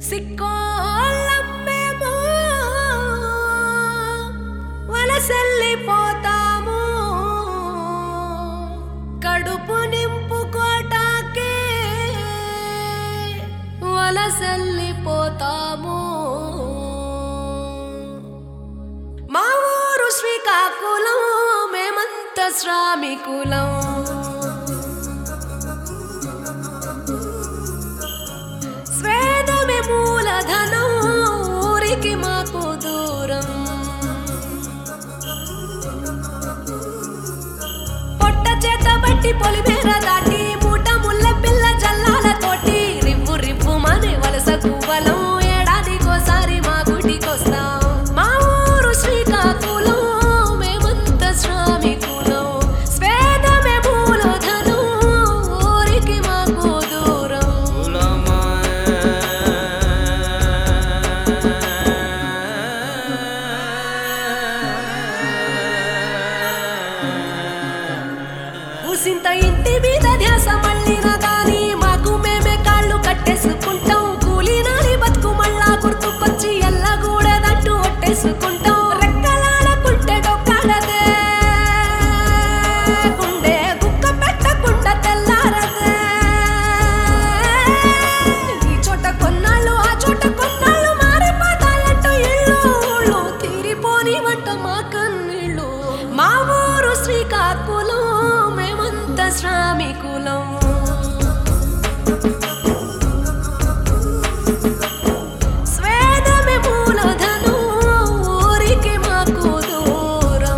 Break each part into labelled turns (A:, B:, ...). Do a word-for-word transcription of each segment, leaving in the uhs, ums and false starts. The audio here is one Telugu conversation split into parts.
A: సిక్కోళ్ళమ్మేమో వలసెల్లిపోతాము కడుపు నింపుకోటాకే వలసెల్లిపోతాము. మా ఊరు శ్రీకాకుళం, మేమంత శ్రామికులం. స్వేదమే మూలధనం, ఊరికి మాకు దూరం. పొట్ట చేత బట్టి పొలిమేర దాటి మూట ముళ్ళ పిల్ల జల్లాలతోటి రివ్వు రివ్వు మనే వలస కువ్వలం. ఏడాదికోసారి మా గుడికొస్తాం. మా ఊరు శ్రీకాకుళం, మేమంత శ్రామికులం. స్వేదమే మూలధనం, ఊరికి మాకు దూరం. ఊసింత ఇంటి మీద ధ్యాస మళ్ళిన గాని మాకు మేమే కాళ్ళు కట్టేసుకుంటాం. కూలి నాలి బతుకు మళ్ళా గుర్తుకొచ్చి ఎల్లగూడదంటూ ఒట్టేసుకుంటాం. రెక్కలాడకుంటే డొక్కాడదే, గుండె గుక్క పెట్టకుండా తెల్లారదే. ఈ చోట కొన్నాళ్ళు ఆ చోట కొన్నాళ్ళు మారిపోతాయంటూ ఇళ్ళు ఊళ్ళు తీరిపోని వంట మా కన్నీళ్ళు. మా ఊరు శ్రీకాకుళం, మేమంత శ్రామికులం. స్వేదమే మూలధనం, ఊరికి మాకు దూరం.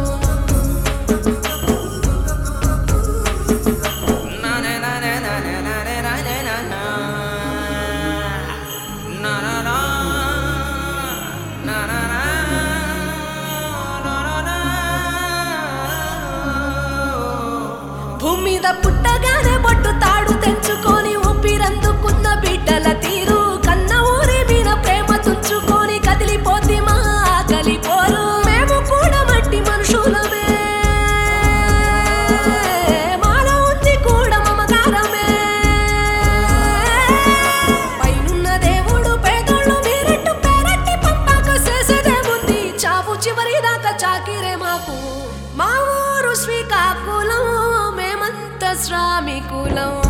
A: భూమి మీద పుట్టగానే బొట్టు తాడు తెంచుకొని ఊపిరందుకున్న బిడ్డల తీరు, కన్న ఊరి మీద ప్రేమ తుంచుకొని కదిలిపోతి మా కలిపోరు. మేము కూడా మట్టి మనుషులమే, మాలో ఉంది కూడా మమకారమే. పైనున్న దేవుడు పేదోళ్ళు మీరెట్టు పేరట్టి పంపాక చేసేదేముంది, చావు చివరి దాకా చాకిరే మాకు. మా ఊరు శ్రీకాకుళం, మేమంత శ్రామికులం.